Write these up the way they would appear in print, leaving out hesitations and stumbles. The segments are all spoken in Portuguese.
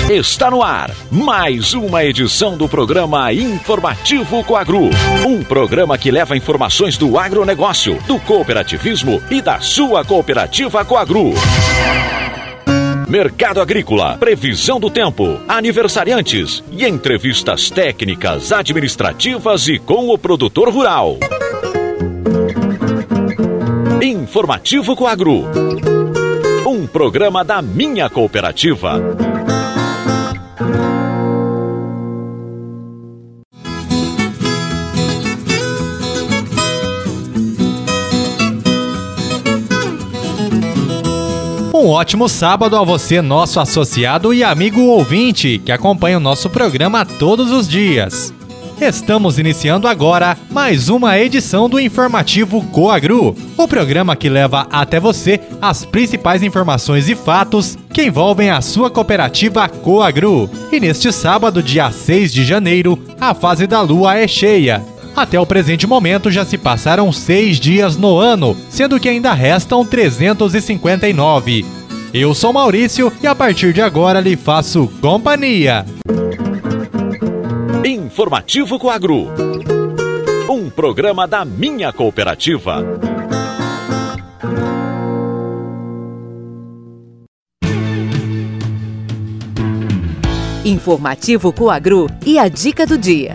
Está no ar mais uma edição do programa Informativo Coagro. Um programa que leva informações do agronegócio, do cooperativismo e da sua cooperativa Coagro. Mercado agrícola, previsão do tempo, aniversariantes e entrevistas técnicas, administrativas e com o produtor rural. Informativo Coagro. Um programa da minha cooperativa. Um ótimo sábado a você, nosso associado e amigo ouvinte, que acompanha o nosso programa todos os dias. Estamos iniciando agora mais uma edição do Informativo Coagro, o programa que leva até você as principais informações e fatos que envolvem a sua cooperativa Coagro. E neste sábado, dia 6 de janeiro, a fase da lua é cheia. Até o presente momento já se passaram 6 dias no ano, sendo que ainda restam 359. Eu sou Maurício e a partir de agora lhe faço companhia. Informativo Coagro. Um programa da minha cooperativa. Informativo Coagro e a dica do dia.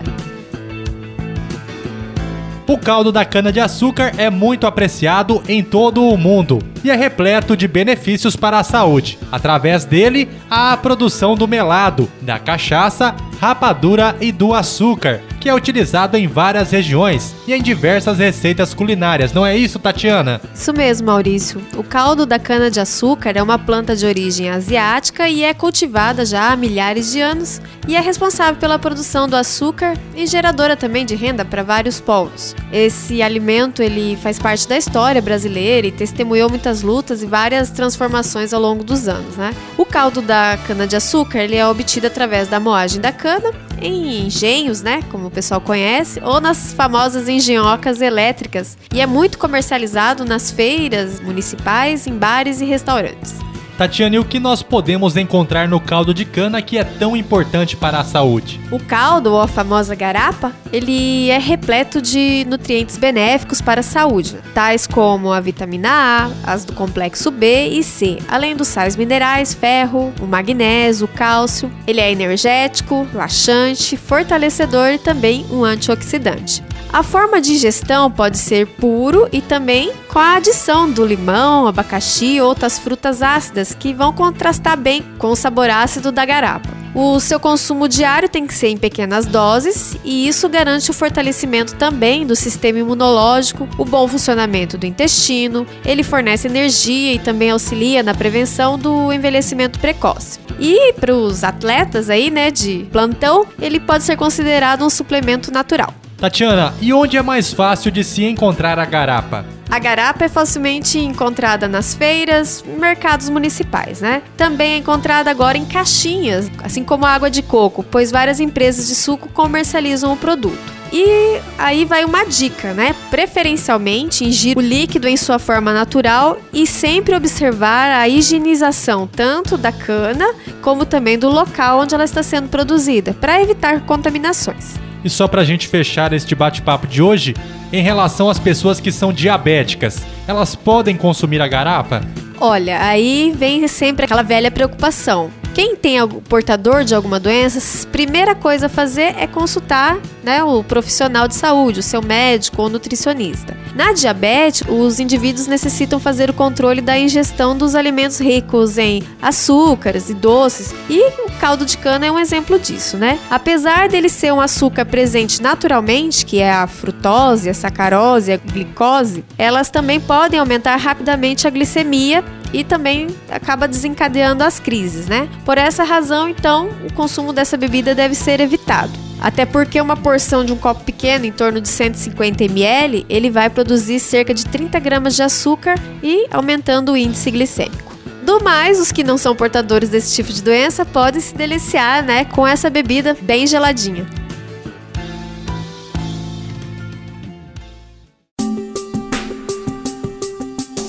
O caldo da cana-de-açúcar é muito apreciado em todo o mundo e é repleto de benefícios para a saúde. Através dele, há a produção do melado, da cachaça, rapadura e do açúcar, que é utilizado em várias regiões e em diversas receitas culinárias. Não é isso, Tatiana? Isso mesmo, Maurício. O caldo da cana-de-açúcar é uma planta de origem asiática e é cultivada já há milhares de anos e é responsável pela produção do açúcar e geradora também de renda para vários povos. Esse alimento ele faz parte da história brasileira e testemunhou muitas lutas e várias transformações ao longo dos anos, né? O caldo da cana-de-açúcar ele é obtido através da moagem da cana em engenhos, né, como o pessoal conhece, ou nas famosas engenhocas elétricas, e é muito comercializado nas feiras municipais, em bares e restaurantes. Tatiana, e o que nós podemos encontrar no caldo de cana que é tão importante para a saúde? O caldo, ou a famosa garapa, ele é repleto de nutrientes benéficos para a saúde, tais como a vitamina A, as do complexo B e C, além dos sais minerais, ferro, o magnésio, o cálcio. Ele é energético, laxante, fortalecedor e também um antioxidante. A forma de ingestão pode ser puro e também com a adição do limão, abacaxi ou outras frutas ácidas que vão contrastar bem com o sabor ácido da garapa. O seu consumo diário tem que ser em pequenas doses e isso garante o fortalecimento também do sistema imunológico, o bom funcionamento do intestino, ele fornece energia e também auxilia na prevenção do envelhecimento precoce. E para os atletas aí, né, de plantão, ele pode ser considerado um suplemento natural. Tatiana, e onde é mais fácil de se encontrar a garapa? A garapa é facilmente encontrada nas feiras, mercados municipais, né? Também é encontrada agora em caixinhas, assim como a água de coco, pois várias empresas de suco comercializam o produto. E aí vai uma dica, né? Preferencialmente ingira o líquido em sua forma natural e sempre observar a higienização tanto da cana como também do local onde ela está sendo produzida, para evitar contaminações. E só pra gente fechar este bate-papo de hoje, em relação às pessoas que são diabéticas, elas podem consumir a garapa? Olha, aí vem sempre aquela velha preocupação. Quem tem portador de alguma doença, primeira coisa a fazer é consultar, né, o profissional de saúde, o seu médico ou nutricionista. Na diabetes, os indivíduos necessitam fazer o controle da ingestão dos alimentos ricos em açúcares e doces, e o caldo de cana é um exemplo disso, né? Apesar dele ser um açúcar presente naturalmente, que é a frutose, a sacarose e a glicose, elas também podem aumentar rapidamente a glicemia e também acaba desencadeando as crises, né? Por essa razão, então, o consumo dessa bebida deve ser evitado. Até porque uma porção de um copo pequeno, em torno de 150 ml, ele vai produzir cerca de 30 gramas de açúcar e aumentando o índice glicêmico. Do mais, os que não são portadores desse tipo de doença podem se deliciar, né, com essa bebida bem geladinha.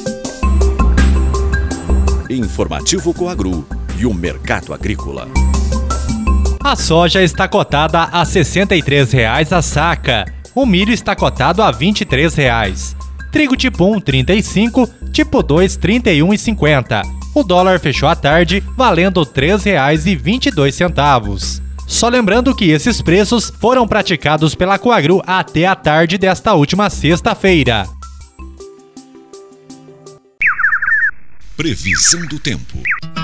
Informativo Coagro e o mercado agrícola. A soja está cotada a R$ 63,00 a saca. O milho está cotado a R$ 23,00. Trigo tipo 1, 35, tipo 2, 31,50. O dólar fechou a tarde valendo R$ 3,22. Só lembrando que esses preços foram praticados pela Coagru até a tarde desta última sexta-feira. Previsão do tempo.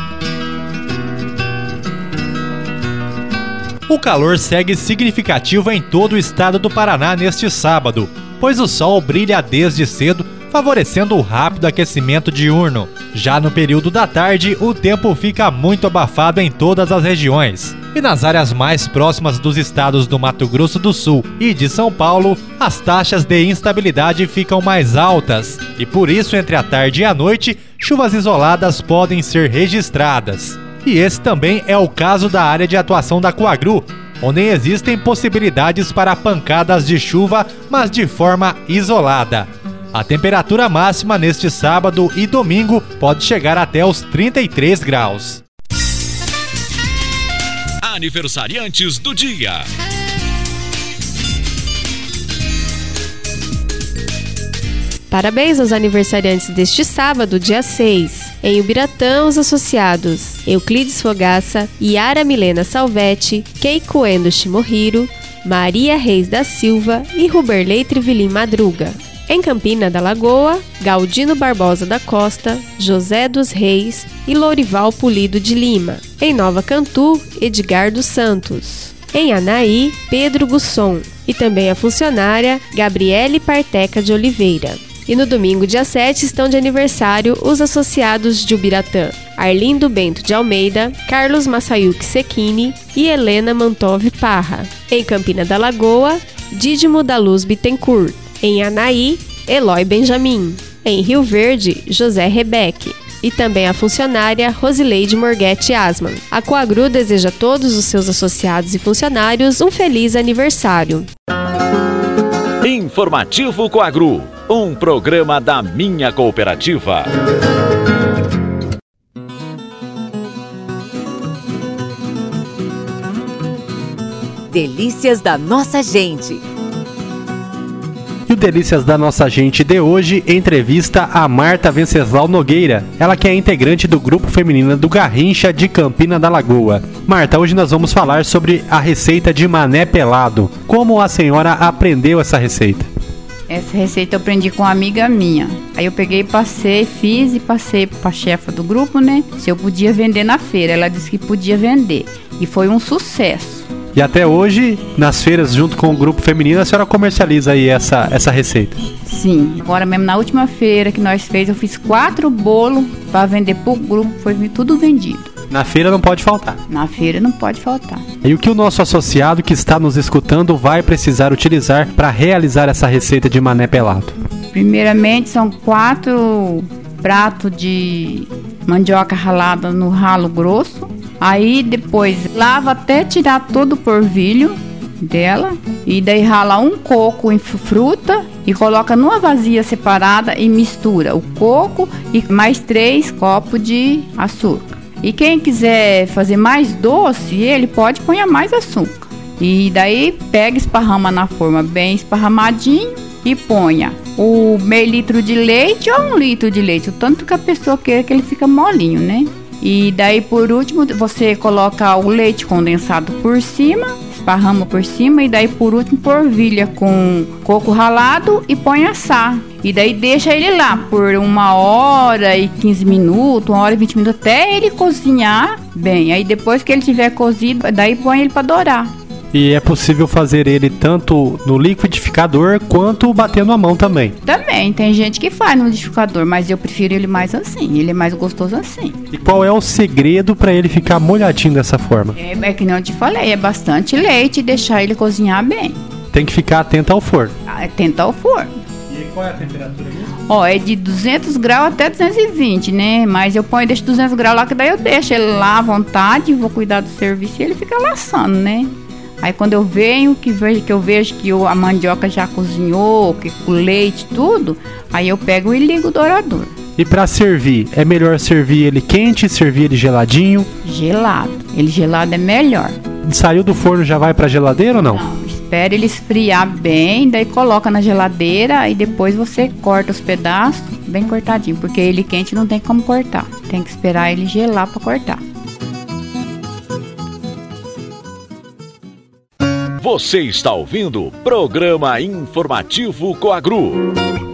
O calor segue significativo em todo o estado do Paraná neste sábado, pois o sol brilha desde cedo, favorecendo o rápido aquecimento diurno. Já no período da tarde, o tempo fica muito abafado em todas as regiões. E nas áreas mais próximas dos estados do Mato Grosso do Sul e de São Paulo, as taxas de instabilidade ficam mais altas. E por isso, entre a tarde e a noite, chuvas isoladas podem ser registradas. E esse também é o caso da área de atuação da Coagru, onde existem possibilidades para pancadas de chuva, mas de forma isolada. A temperatura máxima neste sábado e domingo pode chegar até os 33 graus. Aniversariantes do dia. Parabéns aos aniversariantes deste sábado, dia 6. Em Ubiratã, os associados Euclides Fogaça, Yara Milena Salvetti, Keiko Endo Shimohiro, Maria Reis da Silva e Ruberley Trivilim Madruga. Em Campina da Lagoa, Galdino Barbosa da Costa, José dos Reis e Lourival Pulido de Lima. Em Nova Cantu, Edgar dos Santos. Em Anaí, Pedro Gusson. E também a funcionária Gabriele Parteca de Oliveira. E no domingo, dia 7, estão de aniversário os associados de Ubiratã, Arlindo Bento de Almeida, Carlos Massayuki Sekini e Helena Mantov Parra. Em Campina da Lagoa, Dídimo da Luz Bittencourt. Em Anaí, Eloy Benjamin. Em Rio Verde, José Rebeque. E também a funcionária Rosileide Morghetti Asman. A Coagru deseja a todos os seus associados e funcionários um feliz aniversário. Informativo Coagru, um programa da Minha Cooperativa. Delícias da nossa gente. E o Delícias da Nossa Gente de hoje entrevista a Marta Venceslau Nogueira, ela que é integrante do grupo feminino do Garrincha de Campina da Lagoa. Marta, hoje nós vamos falar sobre a receita de mané pelado. Como a senhora aprendeu essa receita? Essa receita eu aprendi com uma amiga minha. Aí eu peguei, fiz e passei pra chefa do grupo, né? Se eu podia vender na feira. Ela disse que podia vender. E foi um sucesso. E até hoje, nas feiras, junto com o grupo feminino, a senhora comercializa aí essa receita? Sim. Agora mesmo, na última feira que nós fez, eu fiz 4 bolos para vender pro grupo. Foi tudo vendido. Na feira não pode faltar. Na feira não pode faltar. E o que o nosso associado que está nos escutando vai precisar utilizar para realizar essa receita de mané pelado? Primeiramente, são 4 pratos de mandioca ralada no ralo grosso. Aí depois lava até tirar todo o polvilho dela. E daí rala um coco em fruta e coloca numa vasilha separada e mistura o coco e mais 3 copos de açúcar. E quem quiser fazer mais doce, ele pode pôr mais açúcar. E daí pega e esparrama na forma bem esparramadinho e ponha o meio litro de leite ou 1 litro de leite, o tanto que a pessoa queira que ele fica molinho, né? E daí por último você coloca o leite condensado por cima, esparrama por cima e daí por último polvilha com coco ralado e põe assar. E daí deixa ele lá por 1h15 minutos, 1h20 minutos, até ele cozinhar bem. Aí depois que ele tiver cozido, daí põe ele para dourar. E é possível fazer ele tanto no liquidificador quanto batendo a mão também? Também, tem gente que faz no liquidificador, mas eu prefiro ele mais assim, ele é mais gostoso assim. E qual é o segredo para ele ficar molhadinho dessa forma? É que nem eu te falei, é bastante leite e deixar ele cozinhar bem. Tem que ficar atento ao forno. Atento ao forno. E qual é a temperatura disso? É de 200 graus até 220, né? Mas eu ponho, deixo 200 graus lá, que daí eu deixo ele lá à vontade, vou cuidar do serviço e ele fica laçando, né? Aí quando eu venho, que eu vejo que a mandioca já cozinhou, que o leite, tudo, aí eu pego e ligo o dourador. E para servir, é melhor servir ele quente, servir ele geladinho? Gelado. Ele gelado é melhor. Saiu do forno, já vai pra geladeira ou não? Não, espera ele esfriar bem, daí coloca na geladeira e depois você corta os pedaços bem cortadinho, porque ele quente não tem como cortar. Tem que esperar ele gelar para cortar. Você está ouvindo o Programa Informativo Coagru.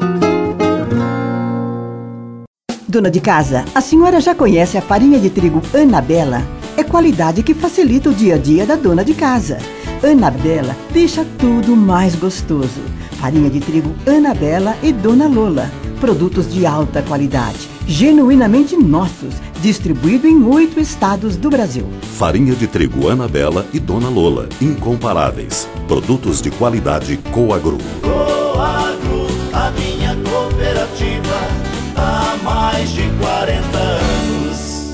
Dona de casa, a senhora já conhece a farinha de trigo Anabela? É qualidade que facilita o dia a dia da dona de casa. Anabela deixa tudo mais gostoso. Farinha de trigo Anabela e Dona Lola. Produtos de alta qualidade, genuinamente nossos, distribuído em 8 estados do Brasil. Farinha de trigo Anabela e Dona Lola, incomparáveis. Produtos de qualidade Coagru. Coagru, a minha cooperativa, há mais de 40 anos.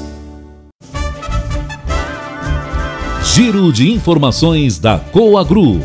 Giro de informações da Coagru.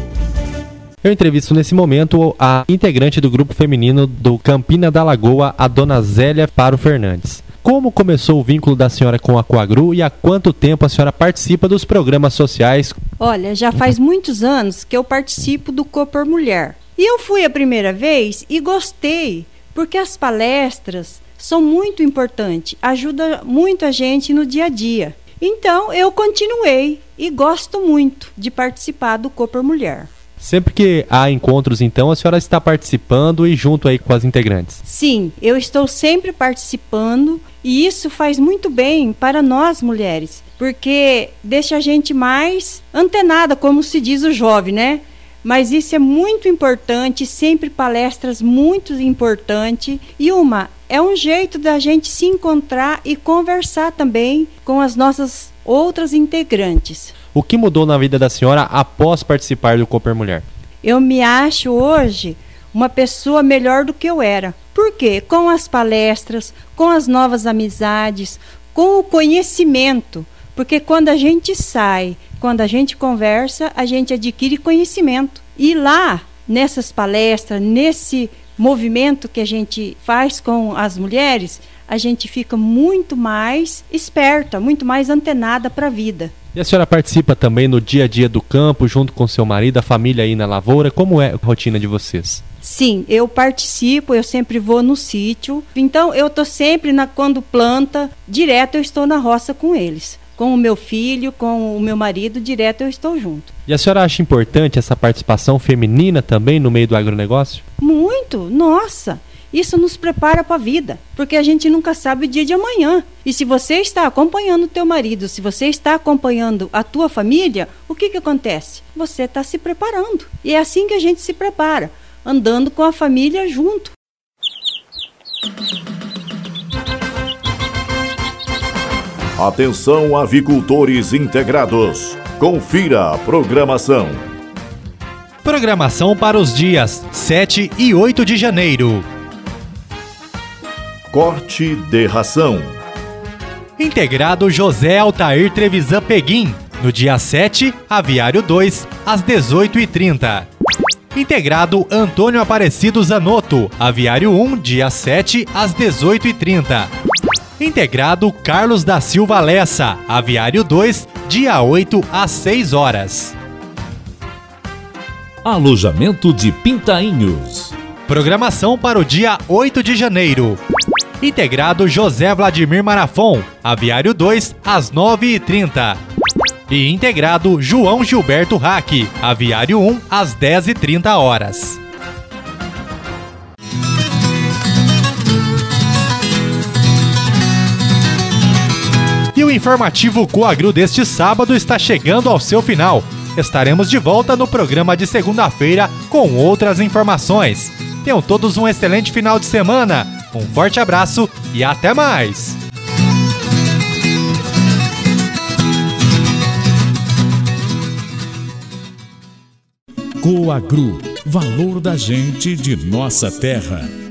Eu entrevisto nesse momento a integrante do grupo feminino do Campina da Lagoa, a dona Zélia Faro Fernandes. Como começou o vínculo da senhora com a Coagru e há quanto tempo a senhora participa dos programas sociais? Olha, já faz muitos anos que eu participo do Cooper Mulher. E eu fui a primeira vez e gostei, porque as palestras são muito importantes, ajudam muito a gente no dia a dia. Então eu continuei e gosto muito de participar do Cooper Mulher. Sempre que há encontros, então, a senhora está participando e junto aí com as integrantes? Sim, eu estou sempre participando e isso faz muito bem para nós mulheres, porque deixa a gente mais antenada, como se diz o jovem, né? Mas isso é muito importante, sempre palestras muito importantes. E é um jeito da gente se encontrar e conversar também com as nossas outras integrantes. O que mudou na vida da senhora após participar do Cooper Mulher? Eu me acho hoje uma pessoa melhor do que eu era. Por quê? Com as palestras, com as novas amizades, com o conhecimento. Porque quando a gente sai, quando a gente conversa, a gente adquire conhecimento. E lá, nessas palestras, nesse movimento que a gente faz com as mulheres, a gente fica muito mais esperta, muito mais antenada para a vida. E a senhora participa também no dia a dia do campo, junto com seu marido, a família aí na lavoura? Como é a rotina de vocês? Sim, eu participo, eu sempre vou no sítio. Então, eu estou sempre, quando planta, direto eu estou na roça com eles. Com o meu filho, com o meu marido, direto eu estou junto. E a senhora acha importante essa participação feminina também no meio do agronegócio? Muito, nossa! Isso nos prepara para a vida, porque a gente nunca sabe o dia de amanhã. E se você está acompanhando o teu marido, se você está acompanhando a tua família, o que acontece? Você está se preparando. E é assim que a gente se prepara, andando com a família junto. Atenção, avicultores integrados. Confira a programação. Programação para os dias 7 e 8 de janeiro. Corte de ração. Integrado José Altair Trevisan Peguim, no dia 7, Aviário 2, às 18h30. Integrado Antônio Aparecido Zanotto, Aviário 1, dia 7, às 18h30. Integrado Carlos da Silva Lessa, Aviário 2, dia 8, às 6 horas. Alojamento de Pintainhos. Programação para o dia 8 de janeiro. Integrado José Vladimir Marafon, Aviário 2, às 9h30. E integrado João Gilberto Hack, Aviário 1, às 10h30 horas. E o informativo Coagru deste sábado está chegando ao seu final. Estaremos de volta no programa de segunda-feira com outras informações. Tenham todos um excelente final de semana. Um forte abraço e até mais! Coagru, valor da gente de nossa terra.